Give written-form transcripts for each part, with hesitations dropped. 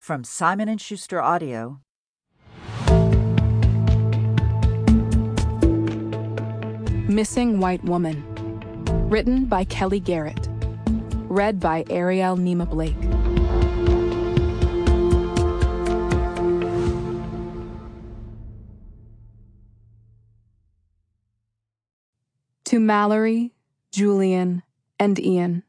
From Simon & Schuster Audio. Missing White Woman. Written by Kelly Garrett. Read by Ariel Nima Blake. To Mallory, Julian, and Ian.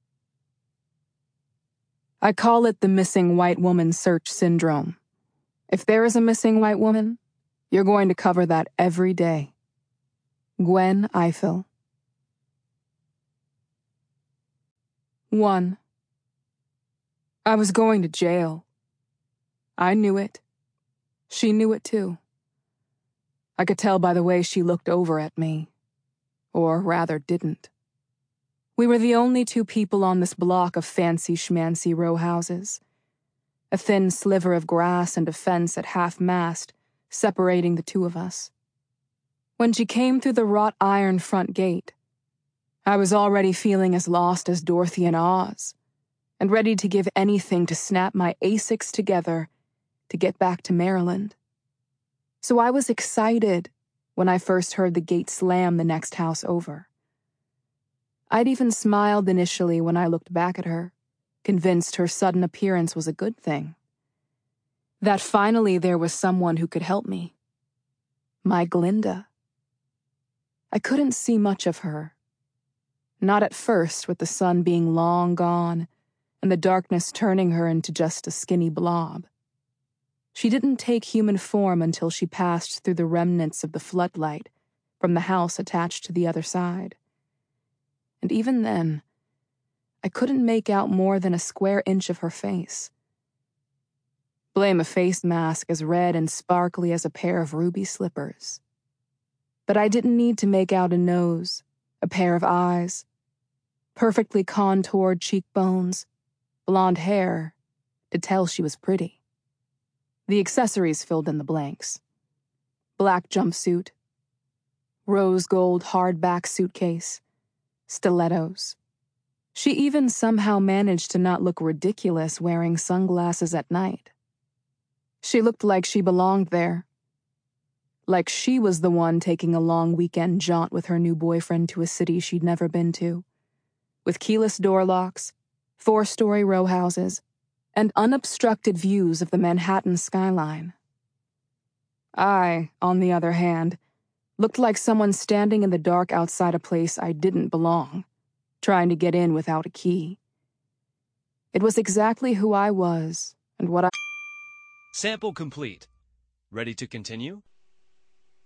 I call it the missing white woman search syndrome. If there is a missing white woman, you're going to cover that every day. Gwen Ifill. 1. I was going to jail. I knew it. She knew it too. I could tell by the way she looked over at me. Or rather didn't. We were the only two people on this block of fancy schmancy row houses. A thin sliver of grass and a fence at half-mast separating the two of us. When she came through the wrought iron front gate, I was already feeling as lost as Dorothy in Oz, and ready to give anything to snap my ASICs together to get back to Maryland. So I was excited when I first heard the gate slam the next house over. I'd even smiled initially when I looked back at her, convinced her sudden appearance was a good thing. That finally there was someone who could help me. My Glinda. I couldn't see much of her. Not at first, with the sun being long gone and the darkness turning her into just a skinny blob. She didn't take human form until she passed through the remnants of the floodlight from the house attached to the other side. And even then, I couldn't make out more than a square inch of her face. Blame a face mask as red and sparkly as a pair of ruby slippers. But I didn't need to make out a nose, a pair of eyes, perfectly contoured cheekbones, blonde hair, to tell she was pretty. The accessories filled in the blanks. Black jumpsuit, rose gold hardback suitcase, stilettos. She even somehow managed to not look ridiculous wearing sunglasses at night. She looked like she belonged there. Like she was the one taking a long weekend jaunt with her new boyfriend to a city she'd never been to, with keyless door locks, 4-story row houses, and unobstructed views of the Manhattan skyline. I, on the other hand, looked like someone standing in the dark outside a place I didn't belong, trying to get in without a key. It was exactly who I was and what I... Sample complete. Ready to continue?